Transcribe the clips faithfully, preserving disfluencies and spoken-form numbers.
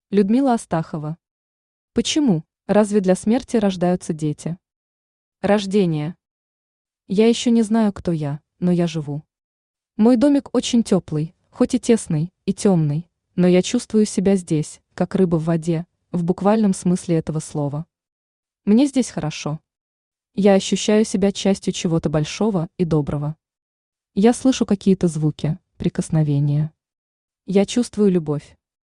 Людмила Астахова. Почему? Разве для смерти рождаются дети? Рождение. Я еще не знаю, кто я, но я живу. Мой домик очень теплый, хоть и тесный, и темный, но я чувствую себя здесь, как рыба в воде, в буквальном смысле этого слова. Мне здесь хорошо. Я ощущаю себя частью чего-то большого и доброго. Я слышу какие-то звуки, прикосновения. Я чувствую любовь.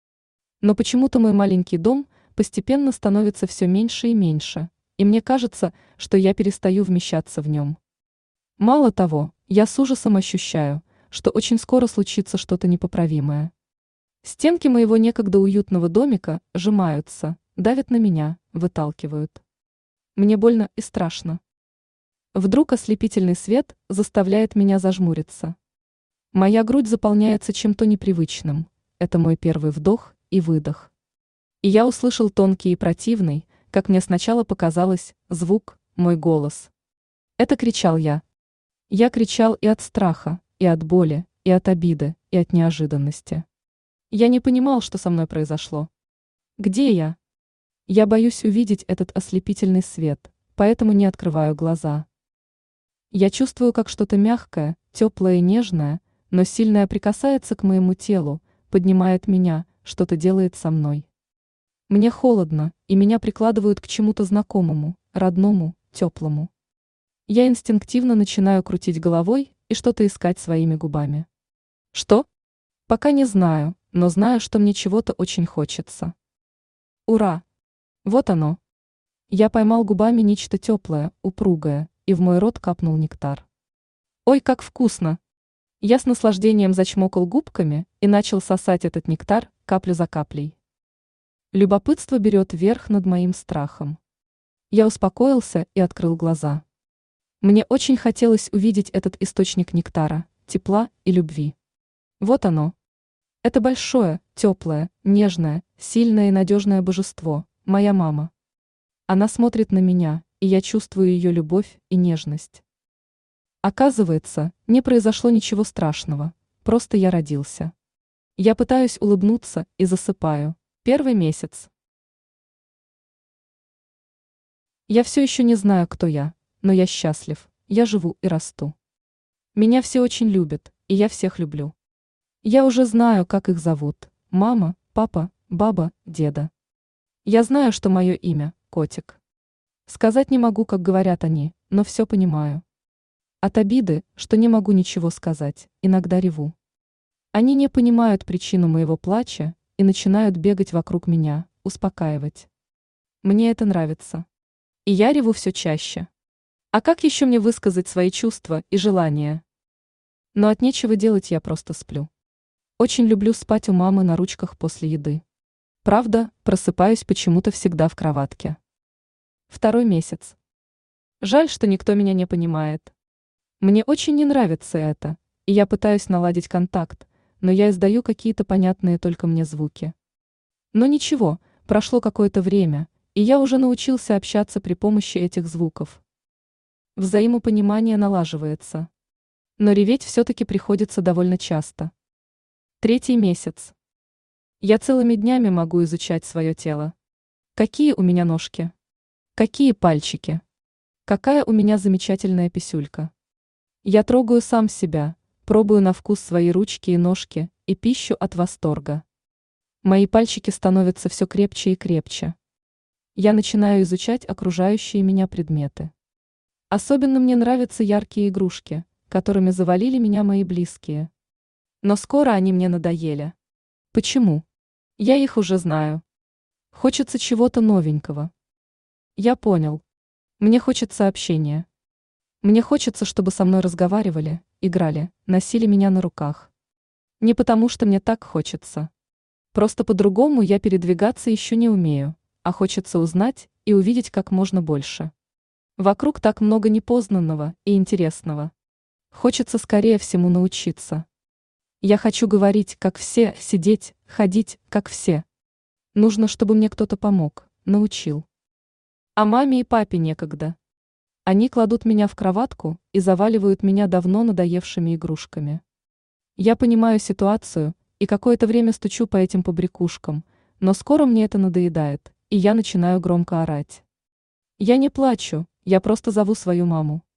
Но почему-то мой маленький дом постепенно становится все меньше и меньше, и мне кажется, что я перестаю вмещаться в нем. Мало того, я с ужасом ощущаю, что очень скоро случится что-то непоправимое. Стенки моего некогда уютного домика сжимаются, давят на меня, выталкивают. Мне больно и страшно. Вдруг ослепительный свет заставляет меня зажмуриться. Моя грудь заполняется чем-то непривычным. Это мой первый вдох и выдох. И я услышал тонкий и противный, как мне сначала показалось, звук, мой голос. Это кричал я. Я кричал и от страха, и от боли, и от обиды, и от неожиданности. Я не понимал, что со мной произошло. Где я? Я боюсь увидеть этот ослепительный свет, поэтому не открываю глаза. Я чувствую, как что-то мягкое, теплое и нежное, но сильное прикасается к моему телу, поднимает меня, что-то делает со мной. Мне холодно, и меня прикладывают к чему-то знакомому, родному, теплому. Я инстинктивно начинаю крутить головой и что-то искать своими губами. Что? Пока не знаю, но знаю, что мне чего-то очень хочется. Ура! Вот оно. Я поймал губами нечто теплое, упругое, и в мой рот капнул нектар. Ой, как вкусно! Я с наслаждением зачмокал губками и начал сосать этот нектар каплю за каплей. Любопытство берет верх над моим страхом. Я успокоился и открыл глаза. Мне очень хотелось увидеть этот источник нектара, тепла и любви. Вот оно. Это большое, теплое, нежное, сильное и надежное божество, моя мама. Она смотрит на меня, и я чувствую ее любовь и нежность. Оказывается, не произошло ничего страшного, просто я родился. Я пытаюсь улыбнуться и засыпаю. Первый месяц. Я все еще не знаю, кто я, но я счастлив, я живу и расту. Меня все очень любят, и я всех люблю. Я уже знаю, как их зовут: мама, папа, баба, деда. Я знаю, что мое имя – Котик. Сказать не могу, как говорят они, но все понимаю. От обиды, что не могу ничего сказать, иногда реву. Они не понимают причину моего плача и начинают бегать вокруг меня, успокаивать. Мне это нравится. И я реву все чаще. А как еще мне высказать свои чувства и желания? Но от нечего делать я просто сплю. Очень люблю спать у мамы на ручках после еды. Правда, просыпаюсь почему-то всегда в кроватке. Второй месяц. Жаль, что никто меня не понимает. Мне очень не нравится это, и я пытаюсь наладить контакт, но я издаю какие-то понятные только мне звуки. Но ничего, прошло какое-то время, и я уже научился общаться при помощи этих звуков. Взаимопонимание налаживается. Но реветь все-таки приходится довольно часто. Третий месяц. Я целыми днями могу изучать свое тело. Какие у меня ножки? Какие пальчики? Какая у меня замечательная писюлька? Я трогаю сам себя, пробую на вкус свои ручки и ножки и пищу от восторга. Мои пальчики становятся все крепче и крепче. Я начинаю изучать окружающие меня предметы. Особенно мне нравятся яркие игрушки, которыми завалили меня мои близкие. Но скоро они мне надоели. Почему? Я их уже знаю. Хочется чего-то новенького. Я понял. Мне хочется общения. Мне хочется, чтобы со мной разговаривали, играли, носили меня на руках. Не потому, что мне так хочется. Просто по-другому я передвигаться еще не умею, а хочется узнать и увидеть как можно больше. Вокруг так много непознанного и интересного. Хочется скорее всему научиться. Я хочу говорить, как все, сидеть, ходить, как все. Нужно, чтобы мне кто-то помог, научил. А маме и папе некогда. Они кладут меня в кроватку и заваливают меня давно надоевшими игрушками. Я понимаю ситуацию и какое-то время стучу по этим побрякушкам, Но скоро мне это надоедает, и я начинаю громко орать. Я не плачу, я просто зову свою маму.